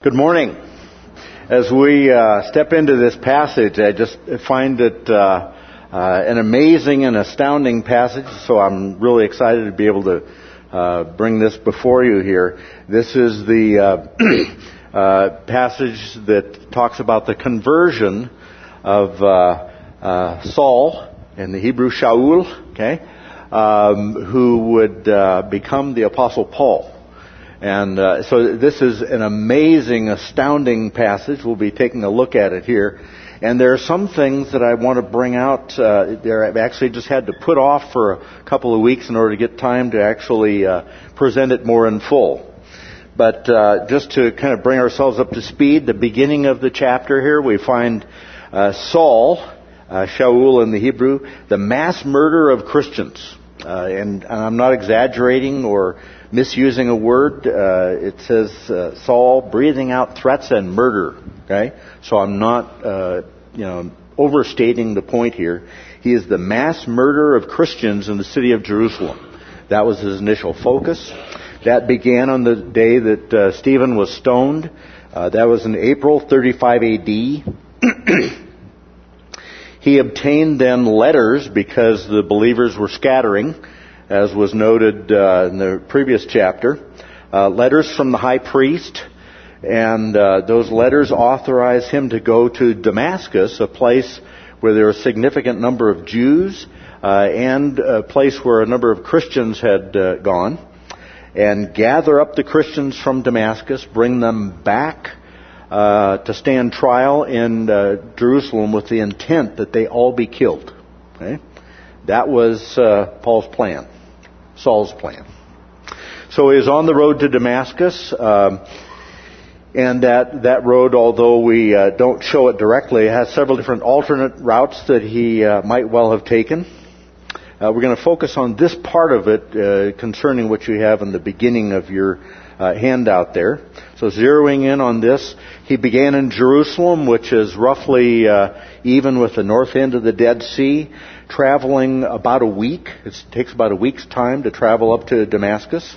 Good morning. As we step into this passage, I just find it an amazing and astounding passage, so I'm really excited to be able to bring this before you here. This is the passage that talks about the conversion of Saul, in the Hebrew Shaul, who would become the Apostle Paul. And so this is an amazing, astounding passage. We'll be taking a look at it here. And there are some things that I want to bring out there. I've actually just had to put off for a couple of weeks in order to get time to actually present it more in full. But just to kind of bring ourselves up to speed, the beginning of the chapter here, we find Saul, Shaul in the Hebrew, the mass murder of Christians. And I'm not exaggerating or misusing a word. It says Saul breathing out threats and murder. Okay, so I'm not overstating the point here. He is the mass murder of Christians in the city of Jerusalem. That was his initial focus. That began on the day that Stephen was stoned. That was in April 35 A.D. He obtained then letters because the believers were scattering, as was noted in the previous chapter. Letters from the high priest, and those letters authorized him to go to Damascus, a place where there were a significant number of Jews, and a place where a number of Christians had gone, and gather up the Christians from Damascus, bring them back to stand trial in Jerusalem with the intent that they all be killed. Okay? That was Saul's plan. So he is on the road to Damascus, and that road, although we don't show it directly, has several different alternate routes that he might well have taken. We're going to focus on this part of it concerning what you have in the beginning of your handout there. So zeroing in on this, he began in Jerusalem, which is roughly even with the north end of the Dead Sea, traveling about a week. It takes about a week's time to travel up to Damascus.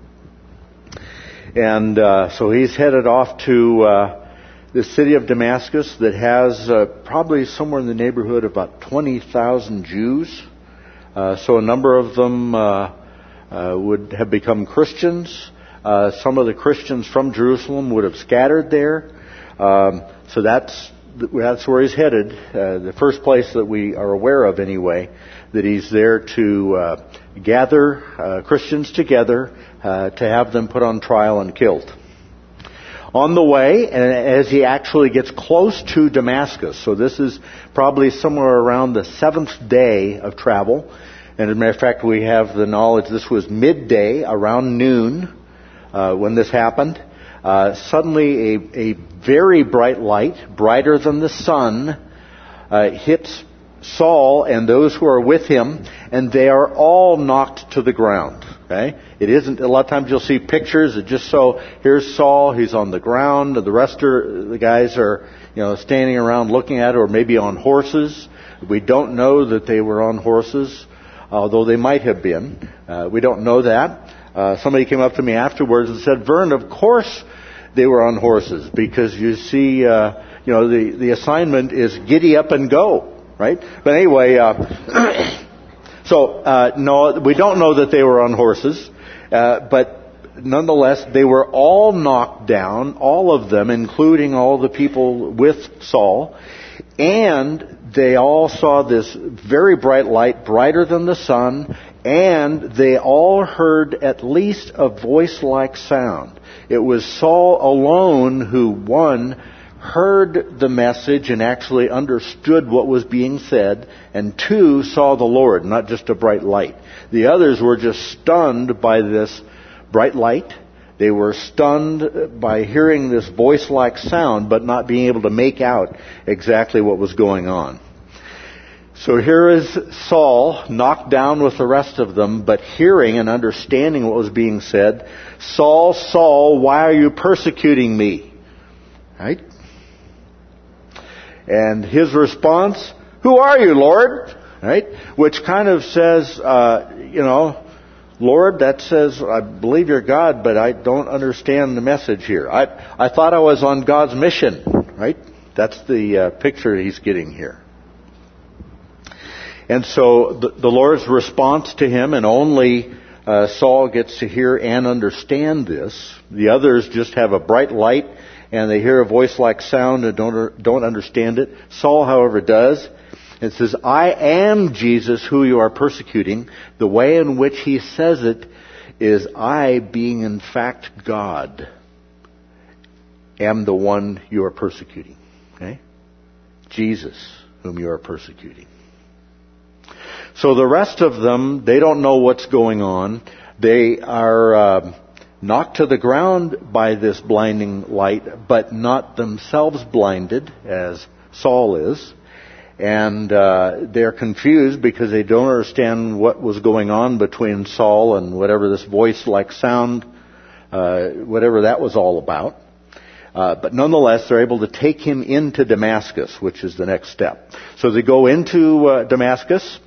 And so he's headed off to the city of Damascus that has probably somewhere in the neighborhood of about 20,000 Jews. So a number of them would have become Christians. Some of the Christians from Jerusalem would have scattered there. So that's where he's headed. The first place that we are aware of, anyway, that he's there to gather Christians together to have them put on trial and killed. On the way, and as he actually gets close to Damascus, so this is probably somewhere around the 7th day of travel. And as a matter of fact, we have the knowledge this was midday, around noon, when this happened. Suddenly a very bright light, brighter than the sun, hits Saul and those who are with him, and they are all knocked to the ground. Okay? It isn't, a lot of times you'll see pictures that just so, here's Saul, he's on the ground, the rest of the guys are, standing around looking at it, or maybe on horses. We don't know that they were on horses, although they might have been. We don't know that. Somebody came up to me afterwards and said, Vern, of course they were on horses, because you see, the assignment is giddy up and go, right? But anyway, no, we don't know that they were on horses, but nonetheless, they were all knocked down, all of them, including all the people with Saul, and they all saw this very bright light, brighter than the sun, and they all heard at least a voice-like sound. It was Saul alone who, one, heard the message and actually understood what was being said, and two, saw the Lord, not just a bright light. The others were just stunned by this bright light. They were stunned by hearing this voice-like sound, but not being able to make out exactly what was going on. So here is Saul, knocked down with the rest of them, but hearing and understanding what was being said. Saul, Saul, why are you persecuting me? Right? And his response, who are you, Lord? Right? Which kind of says, Lord, that says, I believe you're God, but I don't understand the message here. I thought I was on God's mission, right? That's the picture he's getting here. And so the Lord's response to him, and only Saul gets to hear and understand this. The others just have a bright light, and they hear a voice like sound and don't understand it. Saul, however, does. It says, I am Jesus who you are persecuting. The way in which he says it is, I, being in fact God, am the one you are persecuting. Okay? Jesus, whom you are persecuting. So the rest of them, they don't know what's going on. They are knocked to the ground by this blinding light, but not themselves blinded, as Saul is. And they're confused because they don't understand what was going on between Saul and whatever this voice-like sound, whatever that was all about. But nonetheless, they're able to take him into Damascus, which is the next step. So they go into Damascus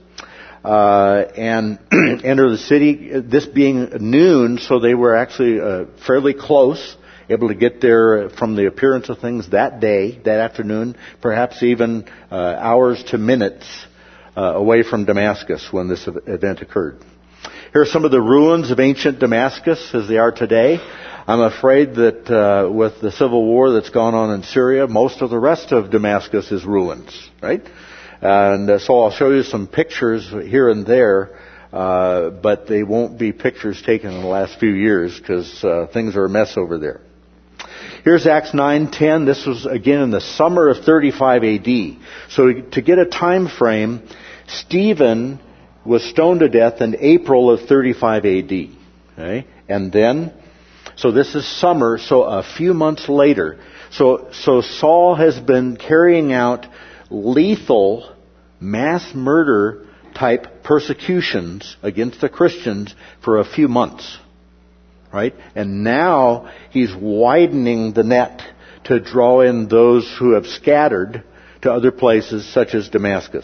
and enter the city, this being noon, so they were actually fairly close, able to get there from the appearance of things that day, that afternoon, perhaps even hours to minutes away from Damascus when this event occurred. Here are some of the ruins of ancient Damascus as they are today. I'm afraid that with the civil war that's gone on in Syria, most of the rest of Damascus is ruins, right? And so I'll show you some pictures here and there, but they won't be pictures taken in the last few years because things are a mess over there. Here's Acts 9:10. This was again in the summer of 35 AD. So to get a time frame, Stephen was stoned to death in April of 35 AD. Okay? And then, so this is summer, so a few months later. So Saul has been carrying out lethal mass murder type persecutions against the Christians for a few months. Right? And now he's widening the net to draw in those who have scattered to other places such as Damascus.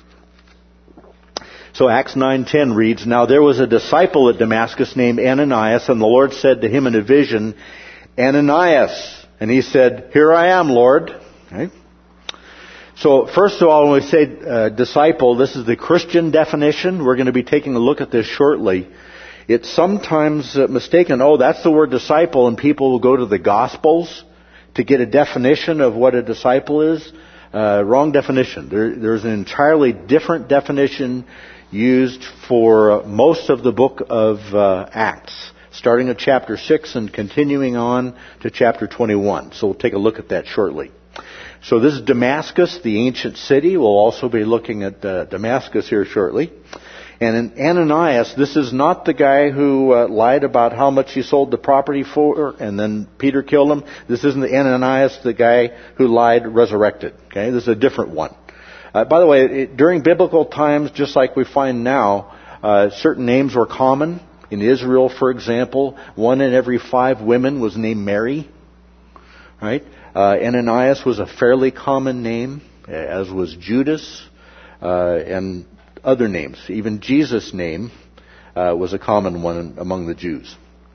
So Acts 9:10 reads, Now there was a disciple at Damascus named Ananias, and the Lord said to him in a vision, Ananias. And he said, Here I am, Lord. Okay? So first of all, when we say disciple, this is the Christian definition. We're going to be taking a look at this shortly. It's sometimes mistaken, that's the word disciple, and people will go to the Gospels to get a definition of what a disciple is. Wrong definition. There's an entirely different definition used for most of the book of Acts, starting at chapter 6 and continuing on to chapter 21. So we'll take a look at that shortly. So this is Damascus, the ancient city. We'll also be looking at Damascus here shortly. And in Ananias, this is not the guy who lied about how much he sold the property for, and then Peter killed him. This isn't the Ananias, the guy who lied, resurrected. Okay, this is a different one. By the way, during biblical times, just like we find now, certain names were common. In Israel, for example, 1 in every 5 women was named Mary. Right? Ananias was a fairly common name, as was Judas, and other names. Even Jesus' name was a common one among the Jews.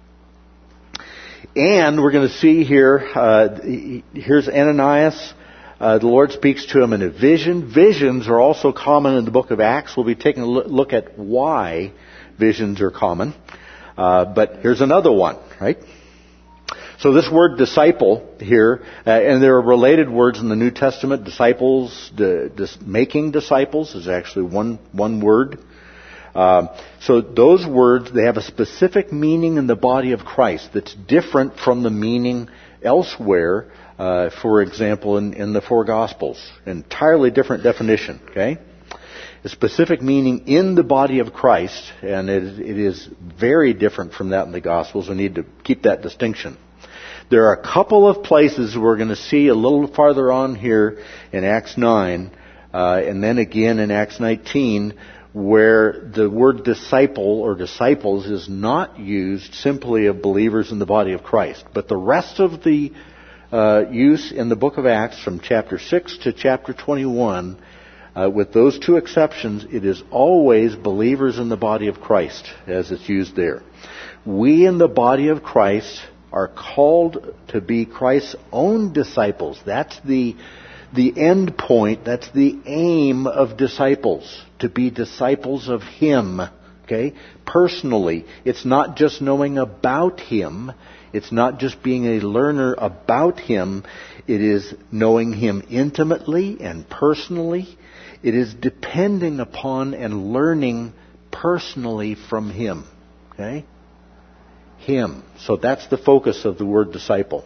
And we're going to see here, here's Ananias. The Lord speaks to him in a vision. Visions are also common in the book of Acts. We'll be taking a look at why visions are common. But here's another one, right? So this word disciple here, and there are related words in the New Testament. Disciples, making disciples is actually one word. So those words, they have a specific meaning in the body of Christ that's different from the meaning elsewhere. For example, in the 4 Gospels, entirely different definition. Okay, a specific meaning in the body of Christ, and it is very different from that in the Gospels. We need to keep that distinction. There are a couple of places we're going to see a little farther on here in Acts 9, and then again in Acts 19, where the word disciple or disciples is not used simply of believers in the body of Christ. But the rest of the use in the book of Acts from chapter 6 to chapter 21 With those two exceptions, it is always believers in the body of Christ, as it's used there. We in the body of Christ are called to be Christ's own disciples. That's the end point. That's the aim of disciples, to be disciples of Him. Okay? Personally. It's not just knowing about Him. It's not just being a learner about Him. It is knowing Him intimately and personally. It is depending upon and learning personally from Him. Okay? Him. So that's the focus of the word disciple.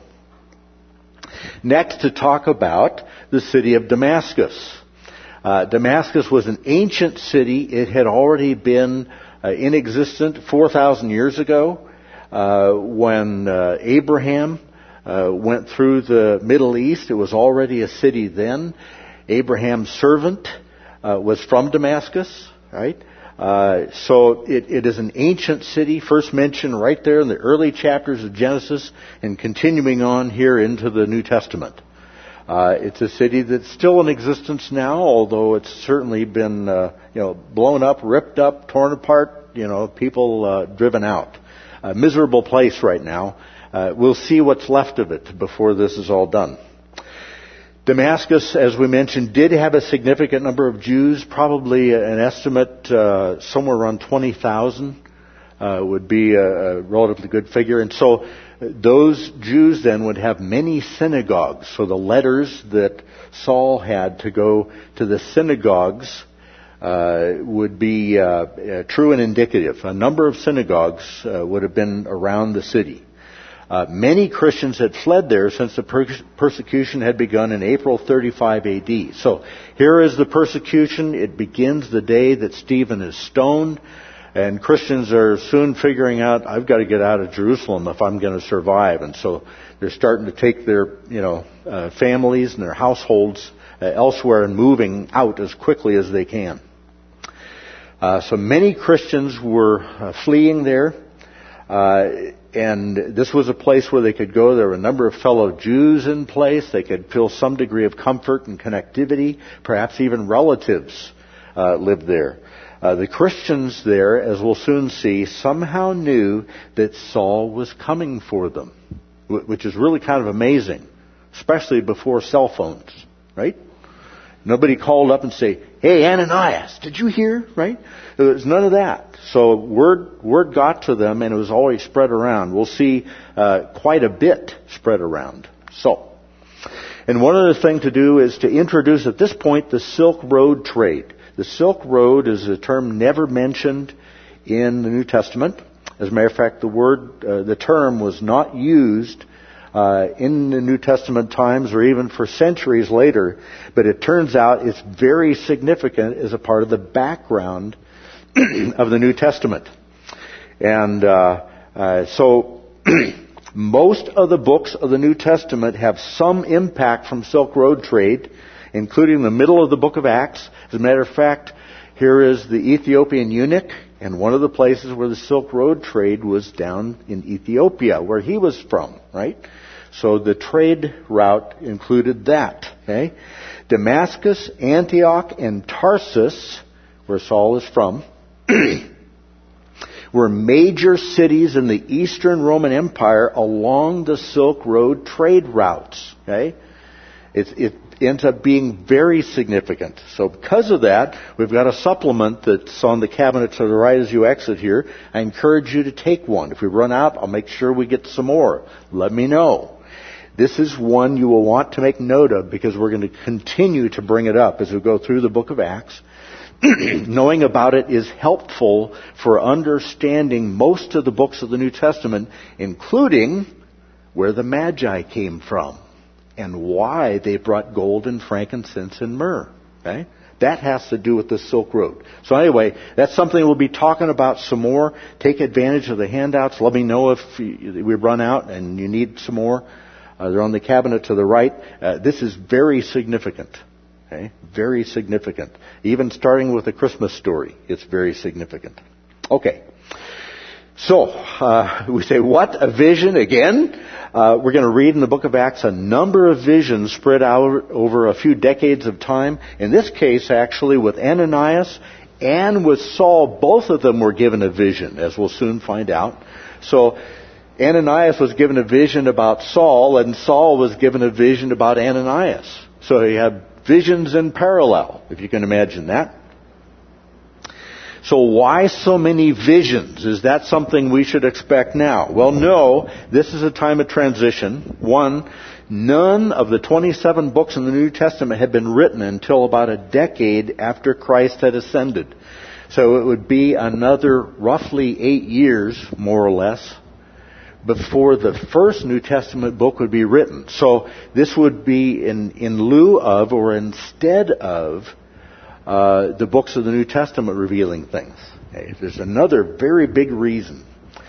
Next, to talk about the city of Damascus. Damascus was an ancient city. It had already been in existence 4,000 years ago when Abraham went through the Middle East. It was already a city then. Abraham's servant was from Damascus, right? So it is an ancient city, first mentioned right there in the early chapters of Genesis and continuing on here into the New Testament. It's a city that's still in existence now, although it's certainly been blown up, ripped up, torn apart, people driven out. A miserable place right now. We'll see what's left of it before this is all done. Damascus, as we mentioned, did have a significant number of Jews. Probably an estimate somewhere around 20,000 would be a relatively good figure. And so those Jews then would have many synagogues. So the letters that Saul had to go to the synagogues would be true and indicative. A number of synagogues would have been around the city. Many Christians had fled there since the persecution had begun in April 35 AD. So here is the persecution. It begins the day that Stephen is stoned. And Christians are soon figuring out, I've got to get out of Jerusalem if I'm going to survive. And so they're starting to take their families and their households elsewhere and moving out as quickly as they can. So many Christians were fleeing there. And this was a place where they could go. There were a number of fellow Jews in place. They could feel some degree of comfort and connectivity. Perhaps even relatives lived there. The Christians there, as we'll soon see, somehow knew that Saul was coming for them, which is really kind of amazing, especially before cell phones, right? Nobody called up and say, "Hey, Ananias, did you hear?" Right? There was none of that. So word got to them, and it was always spread around. We'll see quite a bit spread around. So, and one other thing to do is to introduce at this point the Silk Road trade. The Silk Road is a term never mentioned in the New Testament. As a matter of fact, the term was not used in the New Testament times or even for centuries later, but it turns out it's very significant as a part of the background of the New Testament. And so most of the books of the New Testament have some impact from Silk Road trade, including the middle of the book of Acts. As a matter of fact, here is the Ethiopian eunuch, and one of the places where the Silk Road trade was down in Ethiopia, where he was from, right? So the trade route included that. Okay? Damascus, Antioch, and Tarsus, where Saul is from, were major cities in the Eastern Roman Empire along the Silk Road trade routes. Okay? It ends up being very significant. So because of that, we've got a supplement that's on the cabinet to the right as you exit here. I encourage you to take one. If we run out, I'll make sure we get some more. Let me know. This is one you will want to make note of because we're going to continue to bring it up as we go through the book of Acts. Knowing about it is helpful for understanding most of the books of the New Testament, including where the Magi came from and why they brought gold and frankincense and myrrh. Okay? That has to do with the Silk Road. So anyway, that's something we'll be talking about some more. Take advantage of the handouts. Let me know if we run out and you need some more. They're on the cabinet to the right. This is very significant. Okay? Very significant. Even starting with the Christmas story, it's very significant. Okay. So, we say, what? A vision again? We're going to read in the book of Acts a number of visions spread out over a few decades of time. In this case, actually, with Ananias and with Saul, both of them were given a vision, as we'll soon find out. So, Ananias was given a vision about Saul, and Saul was given a vision about Ananias. So you have visions in parallel, if you can imagine that. So why so many visions? Is that something we should expect now? Well, no. This is a time of transition. One, none of the 27 books in the New Testament had been written until about a decade after Christ had ascended. So it would be another roughly 8 years, more or less, before the first New Testament book would be written. So this would be in lieu of or instead of the books of the New Testament revealing things. Okay? There's another very big reason.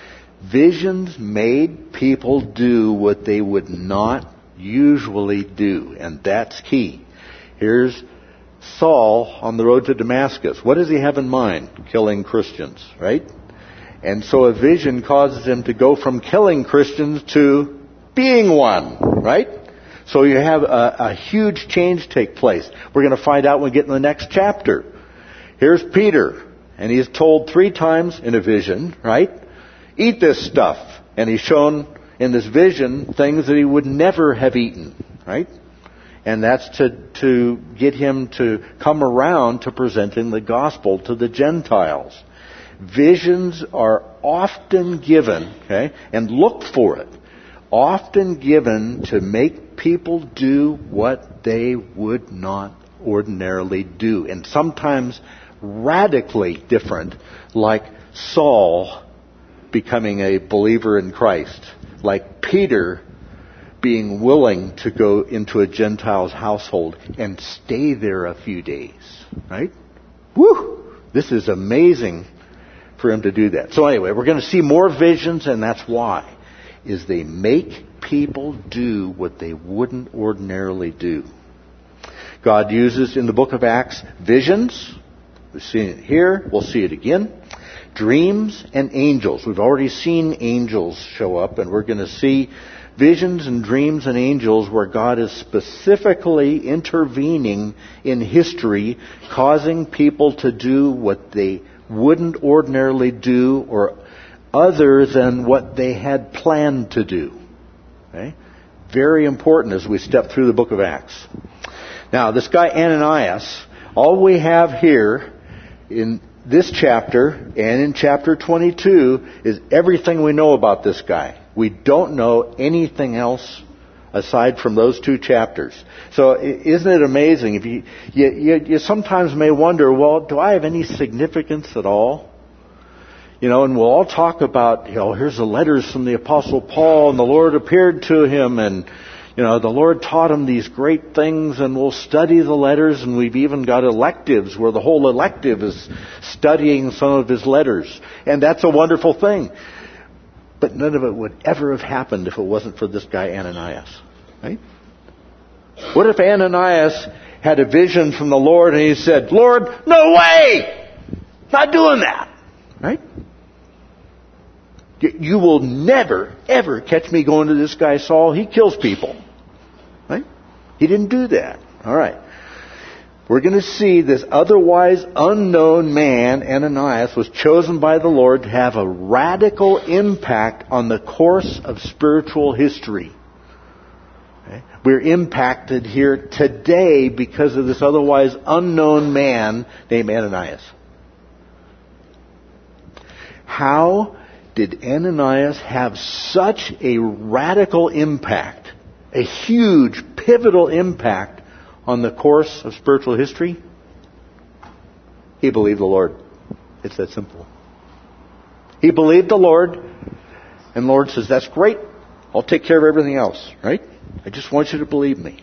Visions made people do what they would not usually do, and that's key. Here's Saul on the road to Damascus. What does he have in mind? Killing Christians, right? And so a vision causes him to go from killing Christians to being one, right? So you have a huge change take place. We're going to find out when we get in the next chapter. Here's Peter, and he's told 3 times in a vision, right? Eat this stuff. And he's shown in this vision things that he would never have eaten, right? And that's to get him to come around to presenting the gospel to the Gentiles. Visions are often given, okay, and look for it, often given to make people do what they would not ordinarily do. And sometimes radically different, like Saul becoming a believer in Christ, like Peter being willing to go into a Gentile's household and stay there a few days, right? Woo! This is amazing for him to do that. So anyway, we're going to see more visions, and that's why, is they make people do what they wouldn't ordinarily do. God uses in the book of Acts visions. We've seen it here. We'll see it again. Dreams and angels. We've already seen angels show up, and we're going to see visions and dreams and angels where God is specifically intervening in history, causing people to do what they wouldn't ordinarily do or other than what they had planned to do. Okay? Very important as we step through the book of Acts. Now, this guy Ananias, all we have here in this chapter and in chapter 22 is everything we know about this guy. We don't know anything else aside from those 2 chapters. So isn't it amazing? If you sometimes may wonder, well, do I have any significance at all? You know, and we'll all talk about, here's the letters from the Apostle Paul, and the Lord appeared to him, and, the Lord taught him these great things, and we'll study the letters, and we've even got electives where the whole elective is studying some of his letters. And that's a wonderful thing. But none of it would ever have happened if it wasn't for this guy Ananias, right? What if Ananias had a vision from the Lord and he said, Lord, no way! Not doing that, right? You will never, ever catch me going to this guy Saul. He kills people, right? He didn't do that. All right. We're going to see this otherwise unknown man, Ananias, was chosen by the Lord to have a radical impact on the course of spiritual history. Okay? We're impacted here today because of this otherwise unknown man named Ananias. How did Ananias have such a radical impact, a huge, pivotal impact on the course of spiritual history? He believed the Lord. It's that simple. He believed the Lord, and the Lord says, that's great. I'll take care of everything else, right? I just want you to believe me.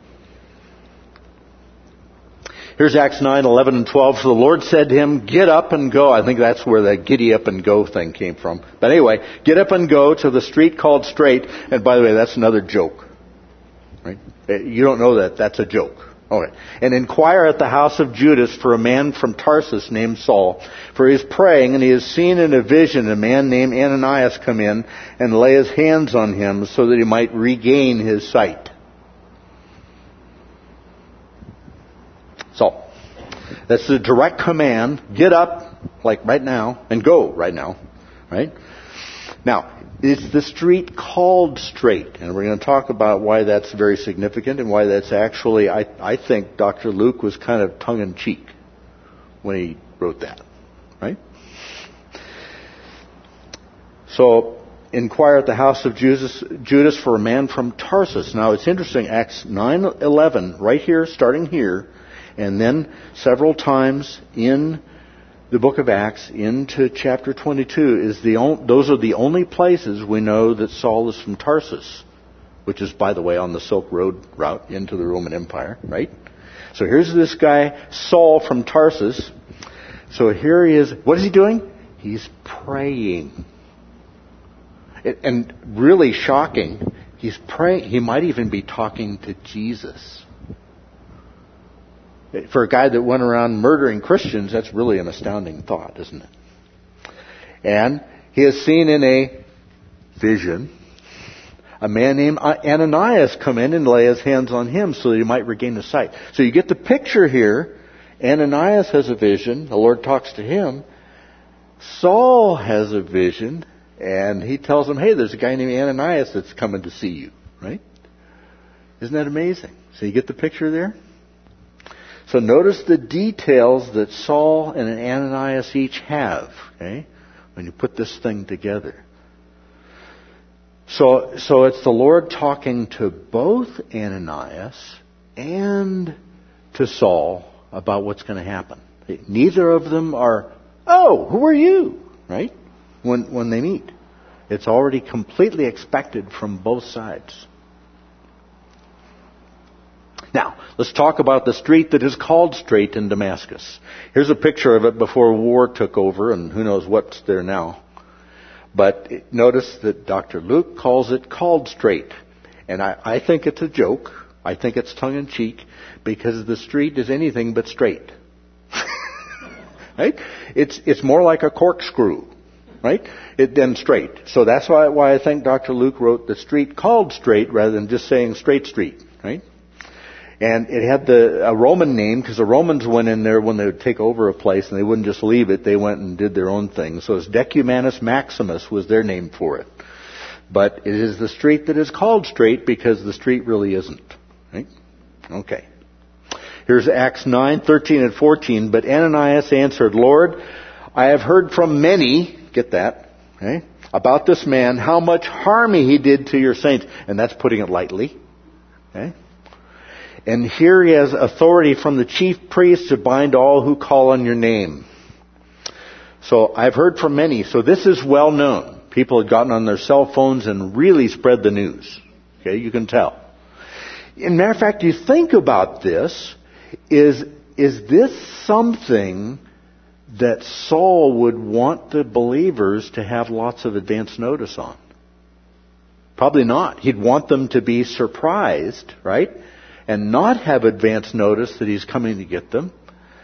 Here's Acts 9, 11, and 12. So the Lord said to him, get up and go. I think that's where the giddy up and go thing came from. But anyway, get up and go to the street called Straight. And by the way, that's another joke. Right? You don't know that. That's a joke. Okay. And inquire at the house of Judas for a man from Tarsus named Saul. For he is praying, and he has seen in a vision a man named Ananias come in and lay his hands on him so that he might regain his sight. So, that's the direct command. Get up, like right now, and go right now. Right? Now, it's the street called Straight, and we're going to talk about why that's very significant and why that's actually, I think Dr. Luke was kind of tongue-in-cheek when he wrote that, right? So, inquire at the house of Judas for a man from Tarsus. Now, it's interesting, Acts 9:11, right here, starting here, and then several times in the book of Acts into chapter 22 those are the only places we know that Saul is from Tarsus, which is, by the way, on the Silk Road route into the Roman Empire, right? So here's this guy, Saul from Tarsus. So here he is. What is he doing? He's praying. And really shocking, he's praying. He might even be talking to Jesus. For a guy that went around murdering Christians, that's really an astounding thought, isn't it? And he has seen in a vision a man named Ananias come in and lay his hands on him so that he might regain his sight. So you get the picture here. Ananias has a vision. The Lord talks to him. Saul has a vision. And he tells him, hey, there's a guy named Ananias that's coming to see you. Right? Isn't that amazing? So you get the picture there? So notice the details that Saul and Ananias each have, okay, when you put this thing together. So it's the Lord talking to both Ananias and to Saul about what's going to happen. Neither of them are, oh, who are you? Right? When they meet. It's already completely expected from both sides. Now, let's talk about the street that is called Straight in Damascus. Here's a picture of it before war took over, and who knows what's there now. But notice that Dr. Luke calls it called Straight. And I think it's a joke. I think it's tongue-in-cheek, because the street is anything but straight. Right? It's more like a corkscrew, right? Than straight. So that's why I think Dr. Luke wrote the street called Straight rather than just saying Straight Street, right? And it had a Roman name, because the Romans went in there when they would take over a place, and they wouldn't just leave it. They went and did their own thing. So it's Decumanus Maximus was their name for it. But it is the street that is called Straight because the street really isn't. Right? Okay. Here's Acts 9:13 and 14. But Ananias answered, Lord, I have heard from many, get that, okay, about this man, how much harm he did to your saints. And that's putting it lightly. Okay? And here he has authority from the chief priests to bind all who call on your name. So I've heard from many. So this is well known. People had gotten on their cell phones and really spread the news. Okay, you can tell. As a matter of fact, you think about this. Is this something that Saul would want the believers to have lots of advance notice on? Probably not. He'd want them to be surprised, right? And not have advance notice that he's coming to get them.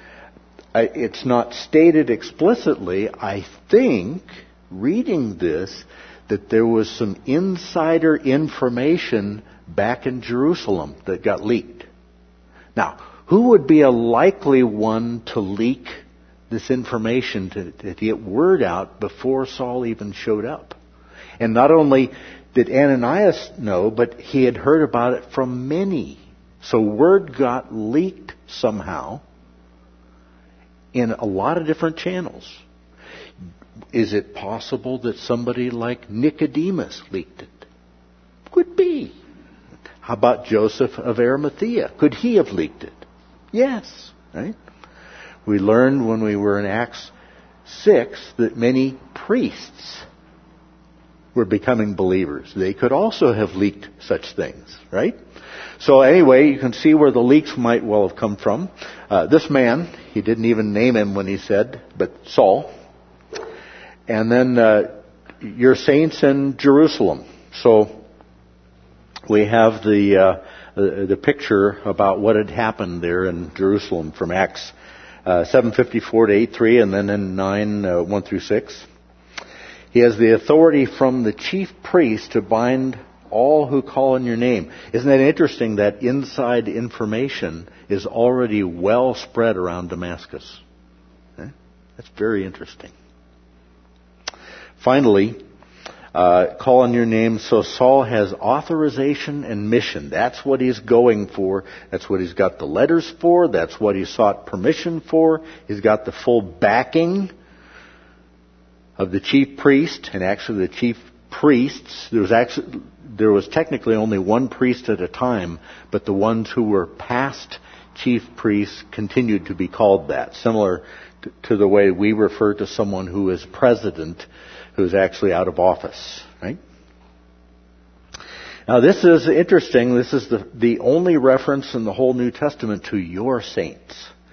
It's not stated explicitly. I think, reading this, that there was some insider information back in Jerusalem that got leaked. Now, who would be a likely one to leak this information to get word out before Saul even showed up? And not only did Ananias know, but he had heard about it from many. So word got leaked somehow in a lot of different channels. Is it possible that somebody like Nicodemus leaked it? Could be. How about Joseph of Arimathea? Could he have leaked it? Yes. Right? We learned when we were in Acts 6 that many priests were becoming believers. They could also have leaked such things, right? So anyway, you can see where the leaks might well have come from. This man, he didn't even name him when he said, but Saul. And then your saints in Jerusalem. So we have the picture about what had happened there in Jerusalem from Acts 7:54 to 8:3, and then in 9:1 through 6. He has the authority from the chief priest to bind all who call on your name. Isn't that interesting that inside information is already well spread around Damascus? That's very interesting. Finally, call on your name. So Saul has authorization and mission. That's what he's going for. That's what he's got the letters for. That's what he sought permission for. He's got the full backing of the chief priest, and actually the chief priests. There was technically only one priest at a time, but the ones who were past chief priests continued to be called that, similar to the way we refer to someone who is president, who is actually out of office, right? Now this is interesting. This is the only reference in the whole New Testament to your saints.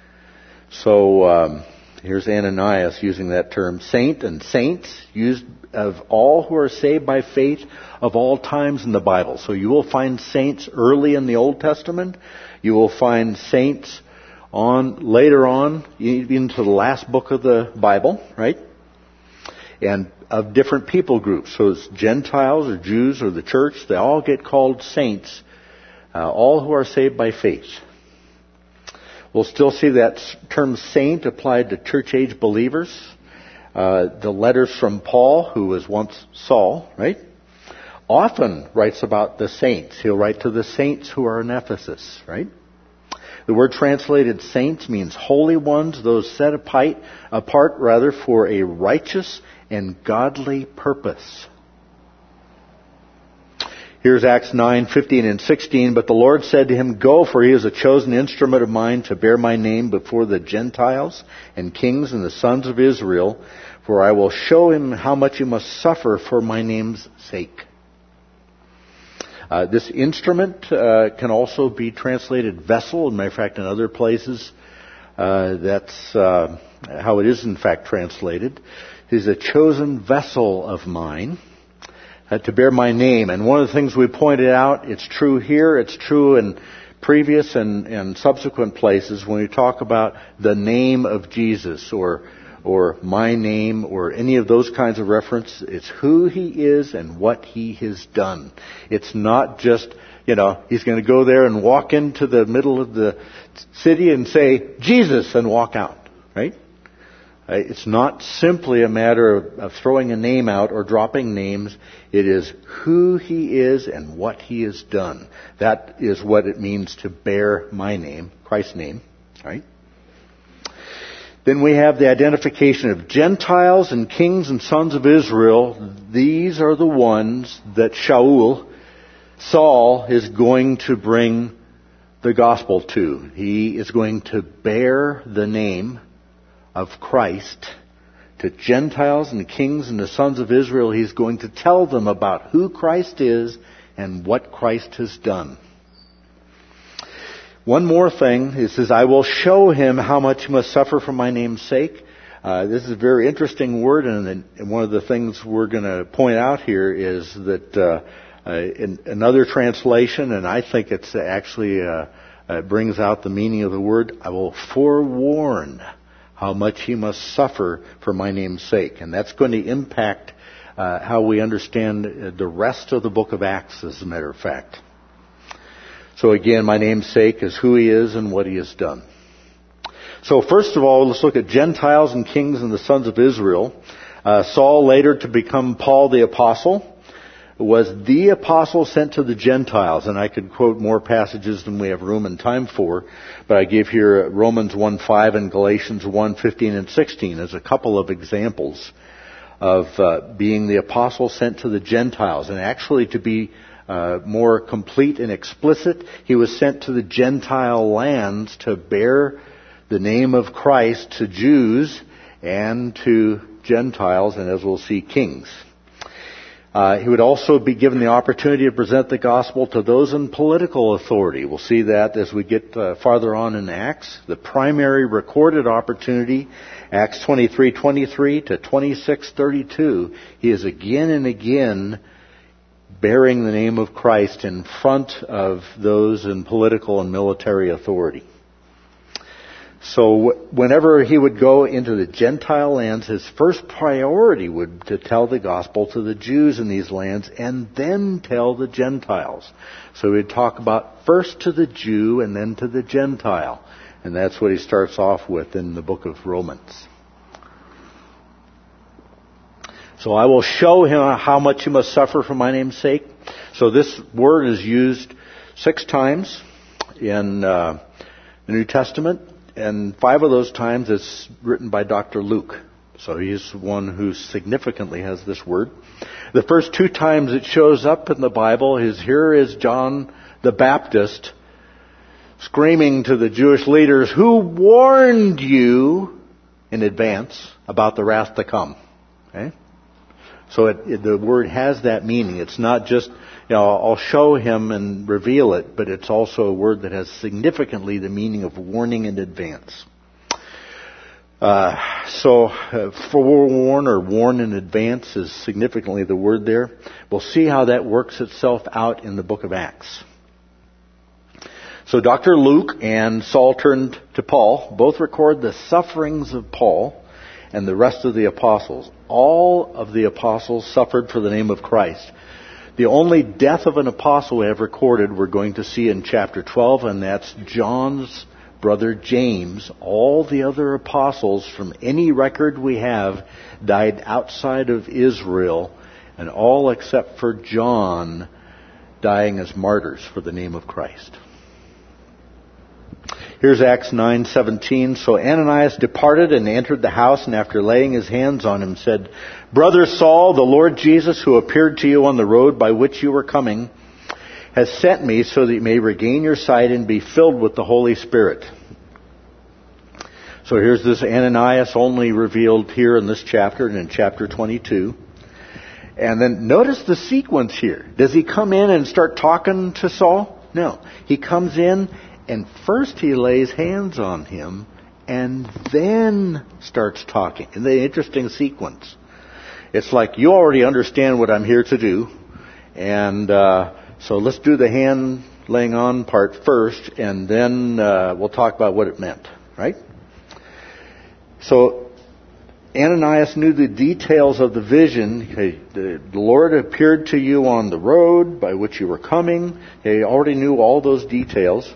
So here's Ananias using that term, saint and saints, used of all who are saved by faith of all times in the Bible. So you will find saints early in the Old Testament. You will find saints later on, even to the last book of the Bible, right? And of different people groups. So it's Gentiles or Jews or the church, they all get called saints, all who are saved by faith. We'll still see that term saint applied to church age believers. The letters from Paul, who was once Saul, right, often writes about the saints. He'll write to the saints who are in Ephesus, right? The word translated saints means holy ones, those set apart for a righteous and godly purpose. Here's Acts 9:15 and 16. But the Lord said to him, Go, for he is a chosen instrument of mine to bear my name before the Gentiles and kings and the sons of Israel, for I will show him how much he must suffer for my name's sake. This instrument can also be translated vessel. As a matter of fact, in other places, that's how it is in fact translated. He's a chosen vessel of mine to bear my name. And one of the things we pointed out, it's true here, it's true in previous and subsequent places when we talk about the name of Jesus or my name or any of those kinds of reference. It's who he is and what he has done. It's not just, he's going to go there and walk into the middle of the city and say, Jesus, and walk out, right? It's not simply a matter of throwing a name out or dropping names. It is who he is and what he has done. That is what it means to bear my name, Christ's name, right? Then we have the identification of Gentiles and kings and sons of Israel. These are the ones that Saul is going to bring the gospel to. He is going to bear the name of Christ to Gentiles and kings and the sons of Israel. He's going to tell them about who Christ is and what Christ has done. One more thing, it says, I will show him how much he must suffer for my name's sake. This is a very interesting word, and one of the things we're going to point out here is that in another translation, and I think it's actually brings out the meaning of the word, I will forewarn how much he must suffer for my name's sake. And that's going to impact how we understand the rest of the book of Acts, as a matter of fact. So again, my name's sake is who he is and what he has done. So first of all, let's look at Gentiles and kings and the sons of Israel. Saul, later to become Paul the Apostle, was the apostle sent to the Gentiles. And I could quote more passages than we have room and time for, but I give here Romans 1:5 and Galatians 1:15 and 16 as a couple of examples of being the apostle sent to the Gentiles. And actually, to be more complete and explicit, he was sent to the Gentile lands to bear the name of Christ to Jews and to Gentiles, and as we'll see, kings. He would also be given the opportunity to present the gospel to those in political authority. We'll see that as we get farther on in Acts. The primary recorded opportunity, Acts 23:23 to 26:32, he is again and again given the opportunity to present the gospel to those in political authority. We'll see that as we get farther on in Acts. The primary recorded opportunity, Acts 23:23 to 26:32, he is again and again given the opportunity to present the gospel to those in political authority. We'll see that as we get farther on in Acts. The primary recorded opportunity, Acts 23:23 to 26:32, he is again and again bearing the name of Christ in front of those in political and military authority. So whenever he would go into the Gentile lands, his first priority would be to tell the gospel to the Jews in these lands and then tell the Gentiles. So he'd talk about first to the Jew and then to the Gentile. And that's what he starts off with in the book of Romans. So I will show him how much he must suffer for my name's sake. So this word is used 6 times in the New Testament. And 5 of those times it's written by Dr. Luke. So he's the one who significantly has this word. The first 2 times it shows up in the Bible is here is John the Baptist screaming to the Jewish leaders, who warned you in advance about the wrath to come. Okay? So the word has that meaning. It's not just, I'll show him and reveal it, but it's also a word that has significantly the meaning of warning in advance. Forewarn or warn in advance is significantly the word there. We'll see how that works itself out in the book of Acts. So Dr. Luke and Saul turned to Paul. Both record the sufferings of Paul and the rest of the apostles. All of the apostles suffered for the name of Christ. The only death of an apostle we have recorded we're going to see in chapter 12, and that's John's brother James. All the other apostles from any record we have died outside of Israel, and all except for John dying as martyrs for the name of Christ. Here's Acts 9:17. So Ananias departed and entered the house, and after laying his hands on him said, Brother Saul, the Lord Jesus, who appeared to you on the road by which you were coming, has sent me so that you may regain your sight and be filled with the Holy Spirit. So here's this Ananias only revealed here in this chapter and in chapter 22. And then notice the sequence here. Does he come in and start talking to Saul? No. He comes in and first he lays hands on him and then starts talking. And the interesting sequence. It's like, you already understand what I'm here to do. And so let's do the hand laying on part first, and then we'll talk about what it meant. Right? So Ananias knew the details of the vision. The Lord appeared to you on the road by which you were coming. He already knew all those details.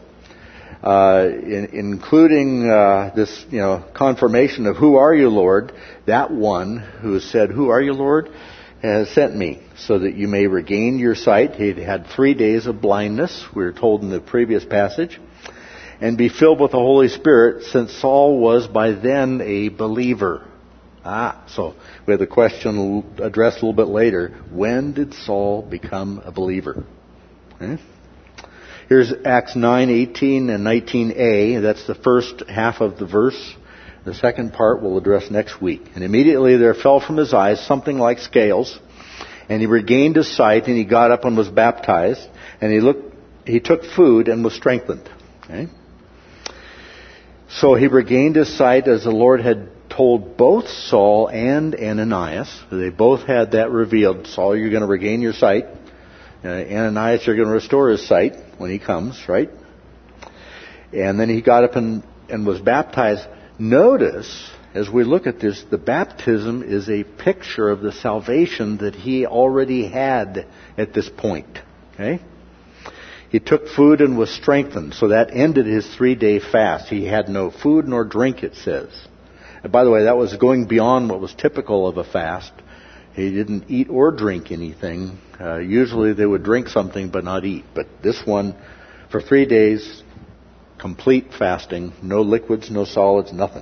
Including this, confirmation of who are you, Lord? That one who said, who are you, Lord? Has sent me so that you may regain your sight. He'd had 3 days of blindness, we were told in the previous passage, and be filled with the Holy Spirit, since Saul was by then a believer. So we have the question addressed a little bit later. When did Saul become a believer? Okay. Here's Acts 9:18 and 19a. That's the first half of the verse. The second part we'll address next week. And immediately there fell from his eyes something like scales, and he regained his sight, and he got up and was baptized, and he took food and was strengthened. Okay? So he regained his sight as the Lord had told both Saul and Ananias. They both had that revealed. Saul, you're going to regain your sight. Ananias, you're going to restore his sight when he comes, right? And then he got up and was baptized. Notice, as we look at this, the baptism is a picture of the salvation that he already had at this point. Okay? He took food and was strengthened. So that ended his 3-day fast. He had no food nor drink, it says. And by the way, that was going beyond what was typical of a fast. He didn't eat or drink anything. Usually they would drink something but not eat. But this one, for 3 days, complete fasting, no liquids, no solids, nothing.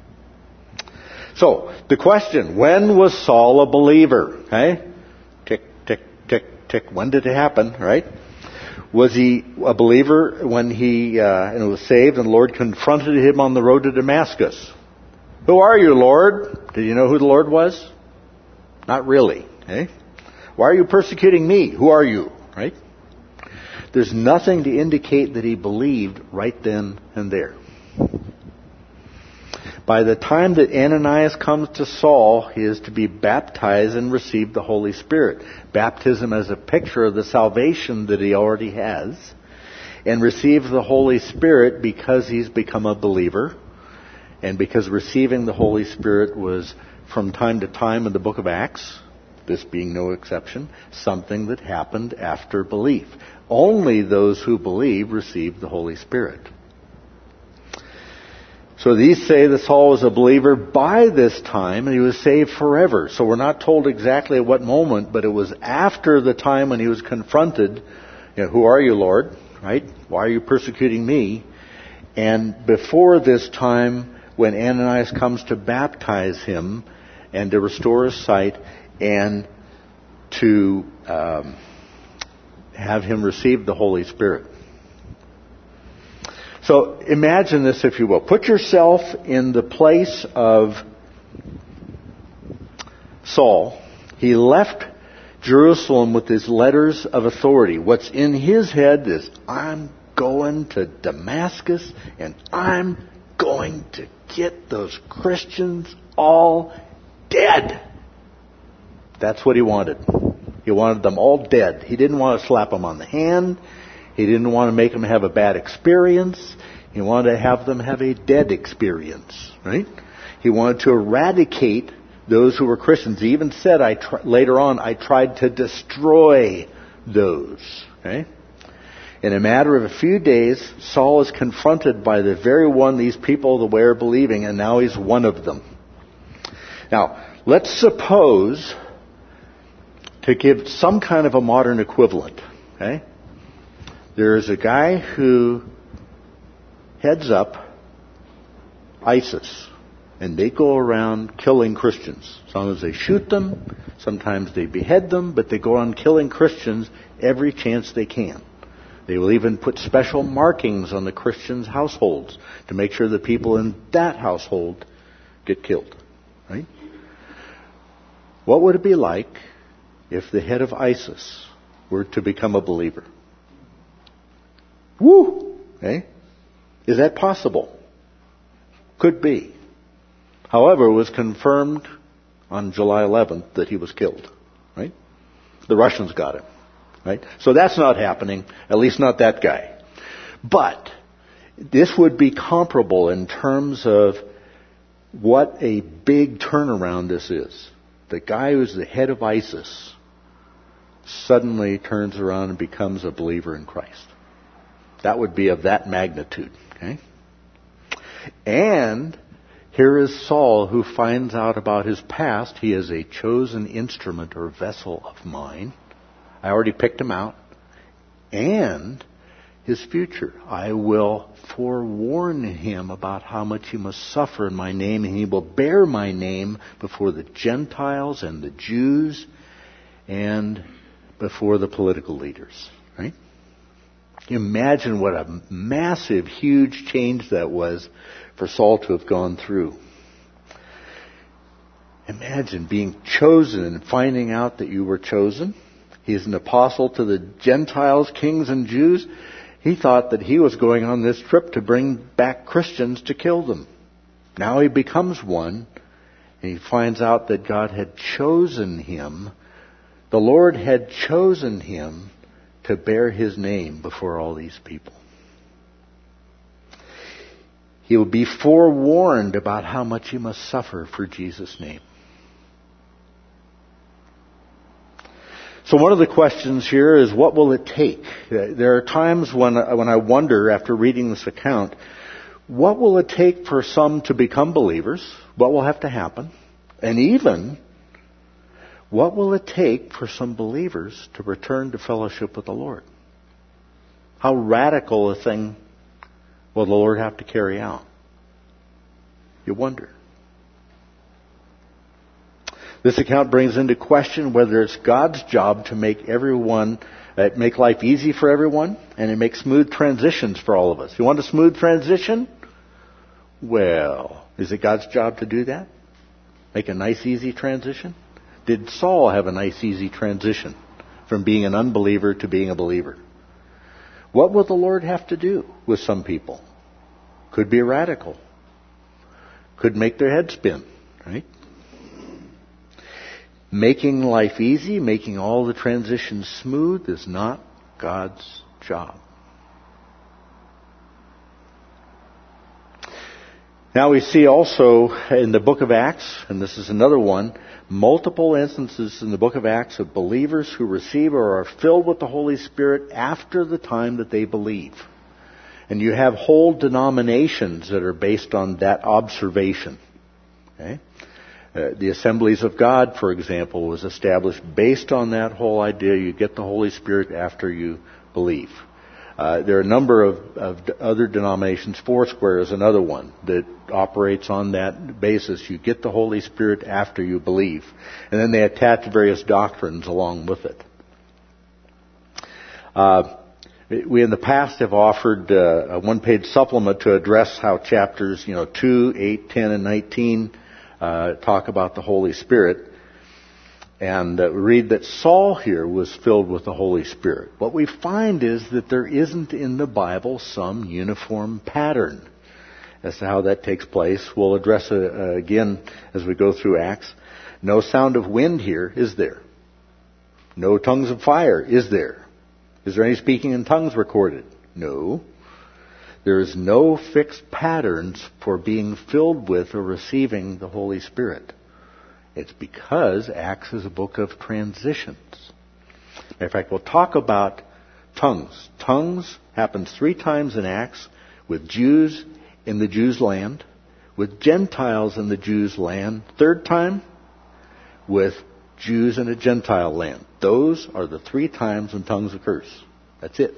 So, the question, when was Saul a believer? Okay? Tick, tick, tick, tick. When did it happen, right? Was he a believer when he was saved and the Lord confronted him on the road to Damascus? Who are you, Lord? Did you know who the Lord was? Not really. Okay? Why are you persecuting me? Who are you? Right? There's nothing to indicate that he believed right then and there. By the time that Ananias comes to Saul, he is to be baptized and receive the Holy Spirit. Baptism as a picture of the salvation that he already has. And receive the Holy Spirit because he's become a believer. And because receiving the Holy Spirit was from time to time in the book of Acts, this being no exception, something that happened after belief. Only those who believe receive the Holy Spirit. So these say that Saul was a believer by this time, and he was saved forever. So we're not told exactly at what moment, but it was after the time when he was confronted, who are you, Lord? Right? Why are you persecuting me? And before this time, when Ananias comes to baptize him and to restore his sight and to have him receive the Holy Spirit. So imagine this, if you will. Put yourself in the place of Saul. He left Jerusalem with his letters of authority. What's in his head is, I'm going to Damascus and I'm going to get those Christians all dead. That's what he wanted. He wanted them all dead. He didn't want to slap them on the hand. He didn't want to make them have a bad experience. He wanted to have them have a dead experience, right? He wanted to eradicate those who were Christians. He even said, later on, I tried to destroy those, okay? In a matter of a few days, Saul is confronted by the very one these people that were believing, and now he's one of them. Now, let's suppose, to give some kind of a modern equivalent, okay? There's a guy who heads up ISIS, and they go around killing Christians. Sometimes they shoot them, sometimes they behead them, but they go on killing Christians every chance they can. They will even put special markings on the Christians' households to make sure the people in that household get killed. Right? What would it be like if the head of ISIS were to become a believer? Woo! Okay? Is that possible? Could be. However, it was confirmed on July 11th that he was killed. Right? The Russians got him. Right? So that's not happening, at least not that guy. But this would be comparable in terms of what a big turnaround this is. The guy who's the head of ISIS suddenly turns around and becomes a believer in Christ. That would be of that magnitude. Okay? And here is Saul, who finds out about his past. He is a chosen instrument or vessel of mine. I already picked him out. And his future. I will forewarn him about how much he must suffer in my name, and he will bear my name before the Gentiles and the Jews and before the political leaders. Right? Imagine what a massive, huge change that was for Saul to have gone through. Imagine being chosen and finding out that you were chosen. He's an apostle to the Gentiles, kings, and Jews. He thought that he was going on this trip to bring back Christians to kill them. Now he becomes one, and he finds out that God had chosen him. The Lord had chosen him to bear his name before all these people. He will be forewarned about how much he must suffer for Jesus' name. So one of the questions here is, what will it take? There are times when I wonder, after reading this account, what will it take for some to become believers? What will have to happen? And even, what will it take for some believers to return to fellowship with the Lord? How radical a thing will the Lord have to carry out? You wonder. This account brings into question whether it's God's job to make make life easy for everyone, and to make smooth transitions for all of us. You want a smooth transition? Well, is it God's job to do that? Make a nice, easy transition? Did Saul have a nice, easy transition from being an unbeliever to being a believer? What will the Lord have to do with some people? Could be radical. could make their head spin, right? Making life easy, making all the transitions smooth is not God's job. Now we see also in the book of Acts, and this is another one, multiple instances in the book of Acts of believers who receive or are filled with the Holy Spirit after the time that they believe. And you have whole denominations that are based on that observation. Okay? The Assemblies of God, for example, was established based on that whole idea. You get the Holy Spirit after you believe. There are a number of other denominations. Foursquare is another one that operates on that basis. You get the Holy Spirit after you believe. And then they attach various doctrines along with it. We in the past have offered a one-page supplement to address how chapters 2, 8, 10, and 19 talk about the Holy Spirit. And we read that Saul here was filled with the Holy Spirit. What we find is that there isn't in the Bible some uniform pattern as to how that takes place. We'll address it again as we go through Acts. No sound of wind here, is there? No tongues of fire, is there? Is there any speaking in tongues recorded? No. There is no fixed patterns for being filled with or receiving the Holy Spirit. It's because Acts is a book of transitions. In fact, we'll talk about tongues. Tongues happens 3 times in Acts with Jews in the Jews' land, with Gentiles in the Jews' land. 3rd time with Jews in a Gentile land. Those are the 3 times when tongues occurs. That's it.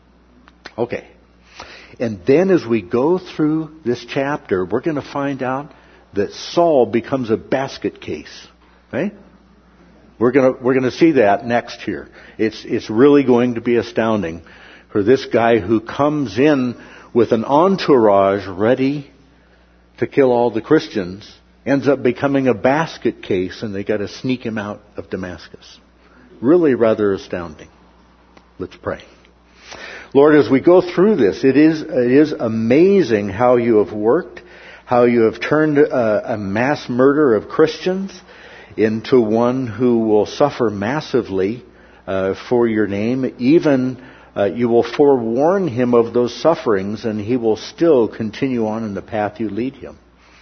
Okay. And then as we go through this chapter, we're going to find out that Saul becomes a basket case. Okay? We're going to see that next here. It's really going to be astounding for this guy who comes in with an entourage ready to kill all the Christians, ends up becoming a basket case, and they got to sneak him out of Damascus. Really rather astounding. Let's pray. Lord, as we go through this, it is amazing how you have worked, how you have turned a mass murder of Christians into one who will suffer massively for your name. Even you will forewarn him of those sufferings, and he will still continue on in the path you lead him.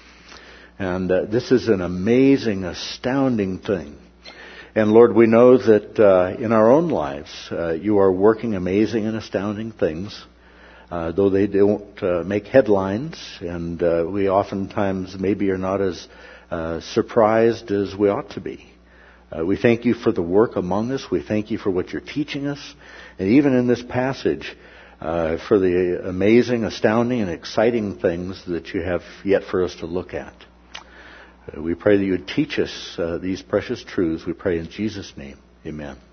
And this is an amazing, astounding thing. And Lord, we know that in our own lives, you are working amazing and astounding things. Though they don't make headlines, and we oftentimes maybe are not as surprised as we ought to be. We thank you for the work among us. We thank you for what you're teaching us. And even in this passage, for the amazing, astounding, and exciting things that you have yet for us to look at. We pray that you would teach us these precious truths. We pray in Jesus' name. Amen.